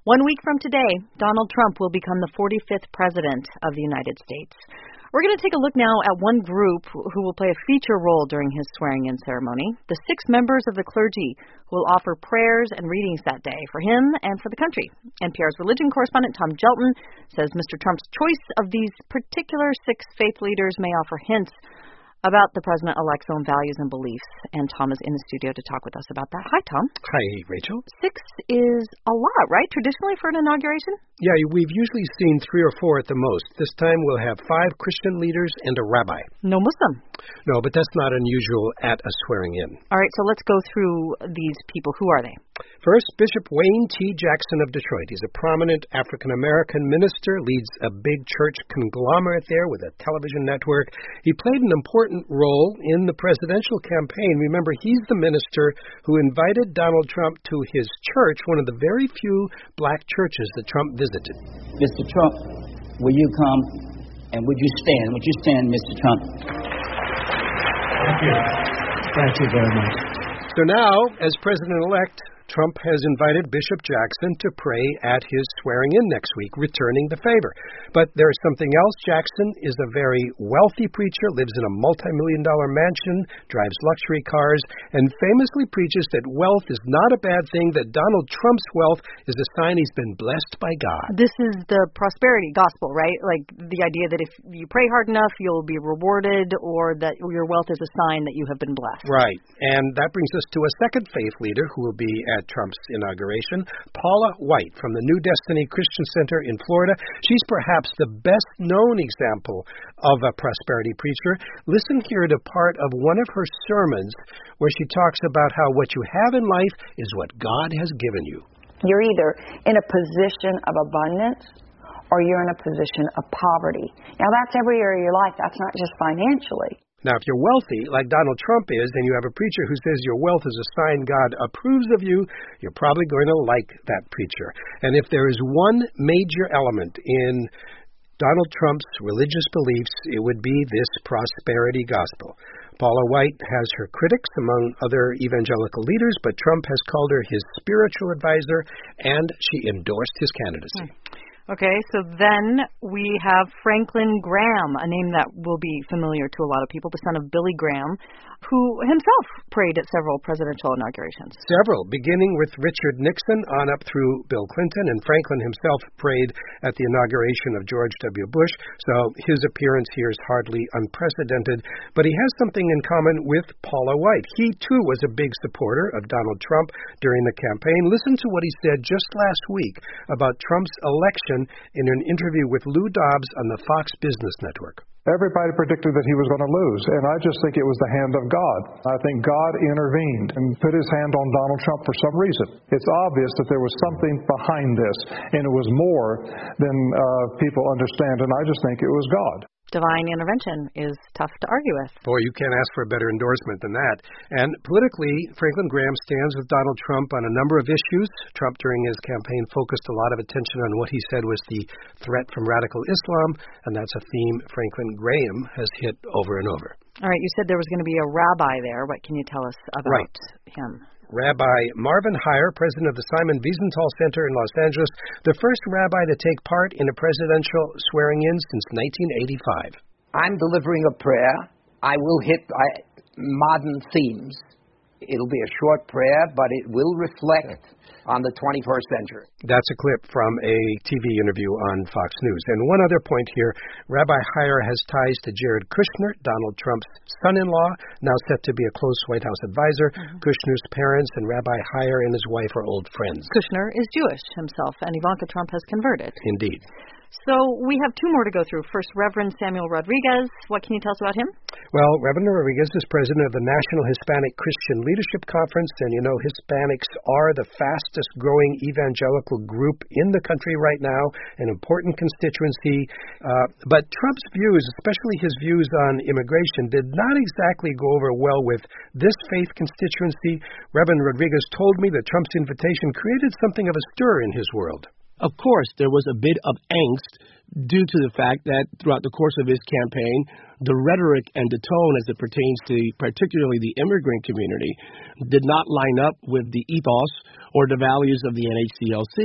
1 week from today, Donald Trump will become the 45th president of the United States. We're going to take a look now at one group who will play a feature role during his swearing-in ceremony, the 6 members of the clergy who will offer prayers and readings that day for him and for the country. NPR's religion correspondent Tom Gelton says Mr. Trump's choice of these particular 6 faith leaders may offer hints about the president-elect's own values and beliefs. And Tom is in the studio to talk with us about that. Hi, Tom. Hi, Rachel. 6 is a lot, right? Traditionally for an inauguration? Yeah, we've usually seen 3 or 4 at the most. This time we'll have 5 Christian leaders and a rabbi. No Muslim. No, but that's not unusual at a swearing-in. All right, so let's go through these people. Who are they? First, Bishop Wayne T. Jackson of Detroit. He's a prominent African-American minister, leads a big church conglomerate there with a television network. He played an important role in the presidential campaign. Remember, he's the minister who invited Donald Trump to his church, one of the very few black churches that Trump visited. Mr. Trump, will you come and would you stand? Would you stand, Mr. Trump? Thank you. Thank you very much. So now, as president-elect, Trump has invited Bishop Jackson to pray at his swearing-in next week, returning the favor. But there's something else. Jackson is a very wealthy preacher, lives in a multi-million-dollar mansion, drives luxury cars, and famously preaches that wealth is not a bad thing, that Donald Trump's wealth is a sign he's been blessed by God. This is the prosperity gospel, right? Like the idea that if you pray hard enough, you'll be rewarded, or that your wealth is a sign that you have been blessed. Right. And that brings us to a second faith leader who will be at Trump's inauguration, Paula White from the New Destiny Christian Center in Florida. She's perhaps the best-known example of a prosperity preacher. Listen here to part of one of her sermons where she talks about how what you have in life is what God has given you. You're either in a position of abundance or you're in a position of poverty. Now, that's every area of your life. That's not just financially. Now, if you're wealthy, like Donald Trump is, and you have a preacher who says your wealth is a sign God approves of you, you're probably going to like that preacher. And if there is one major element in Donald Trump's religious beliefs, it would be this prosperity gospel. Paula White has her critics, among other evangelical leaders, but Trump has called her his spiritual advisor, and she endorsed his candidacy. Okay, so then we have Franklin Graham, a name that will be familiar to a lot of people, the son of Billy Graham, who himself prayed at several presidential inaugurations. Several, beginning with Richard Nixon on up through Bill Clinton, and Franklin himself prayed at the inauguration of George W. Bush, so his appearance here is hardly unprecedented, but he has something in common with Paula White. He, too, was a big supporter of Donald Trump during the campaign. Listen to what he said just last week about Trump's election in an interview with Lou Dobbs on the Fox Business Network. Everybody predicted that he was going to lose, and I just think it was the hand of God. I think God intervened and put his hand on Donald Trump for some reason. It's obvious that there was something behind this, and it was more than people understand, and I just think it was God. Divine intervention is tough to argue with. Boy, you can't ask for a better endorsement than that. And politically, Franklin Graham stands with Donald Trump on a number of issues. Trump, during his campaign, focused a lot of attention on what he said was the threat from radical Islam, and that's a theme Franklin Graham has hit over and over. All right, you said there was going to be a rabbi there. What can you tell us about him? Rabbi Marvin Hier, president of the Simon Wiesenthal Center in Los Angeles, the first rabbi to take part in a presidential swearing-in since 1985. I'm delivering a prayer. I will hit modern themes. It'll be a short prayer, but it will reflect on the 21st century. That's a clip from a TV interview on Fox News. And one other point here, Rabbi Hier has ties to Jared Kushner, Donald Trump's son-in-law, now set to be a close White House advisor. Kushner's parents and Rabbi Hier and his wife are old friends. Kushner is Jewish himself, and Ivanka Trump has converted. Indeed. So we have 2 more to go through. First, Reverend Samuel Rodriguez. What can you tell us about him? Well, Reverend Rodriguez is president of the National Hispanic Christian Leadership Conference, and you know Hispanics are the fastest growing evangelical group in the country right now, an important constituency. But Trump's views, especially his views on immigration, did not exactly go over well with this faith constituency. Reverend Rodriguez told me that Trump's invitation created something of a stir in his world. Of course, there was a bit of angst due to the fact that throughout the course of his campaign, the rhetoric and the tone as it pertains to particularly the immigrant community did not line up with the ethos or the values of the NHCLC.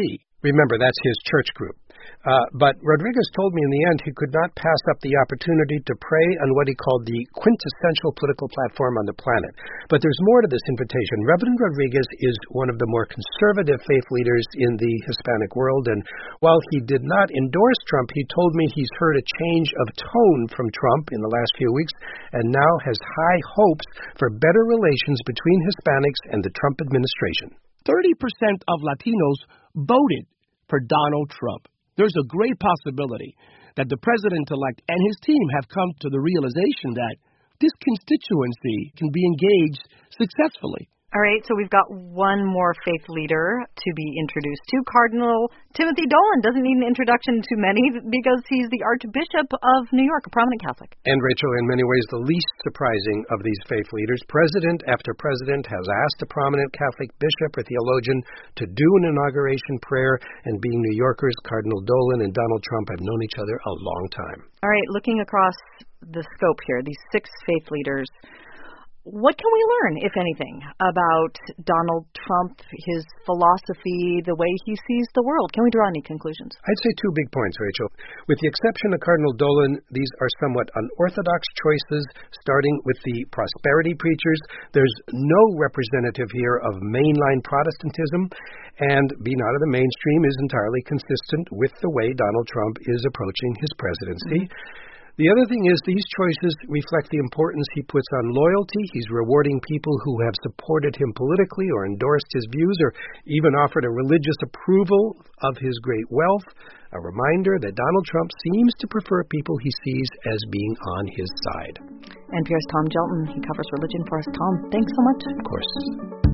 Remember, that's his church group. But Rodriguez told me in the end he could not pass up the opportunity to pray on what he called the quintessential political platform on the planet. But there's more to this invitation. Reverend Rodriguez is one of the more conservative faith leaders in the Hispanic world, and while he did not endorse Trump, he told me he's heard a change of tone from Trump in the last few weeks and now has high hopes for better relations between Hispanics and the Trump administration. 30% of Latinos voted for Donald Trump. There's a great possibility that the president-elect and his team have come to the realization that this constituency can be engaged successfully. All right, so we've got one more faith leader to be introduced to. Cardinal Timothy Dolan doesn't need an introduction to many because he's the Archbishop of New York, a prominent Catholic. And, Rachel, in many ways the least surprising of these faith leaders, president after president has asked a prominent Catholic bishop or theologian to do an inauguration prayer, and being New Yorkers, Cardinal Dolan and Donald Trump have known each other a long time. All right, looking across the scope here, these 6 faith leaders, what can we learn, if anything, about Donald Trump, his philosophy, the way he sees the world? Can we draw any conclusions? I'd say 2 big points, Rachel. With the exception of Cardinal Dolan, these are somewhat unorthodox choices, starting with the prosperity preachers. There's no representative here of mainline Protestantism, and being out of the mainstream is entirely consistent with the way Donald Trump is approaching his presidency. The other thing is these choices reflect the importance he puts on loyalty. He's rewarding people who have supported him politically or endorsed his views or even offered a religious approval of his great wealth. A reminder that Donald Trump seems to prefer people he sees as being on his side. NPR's Tom Gjelten. He covers religion for us. Tom, thanks so much. Of course.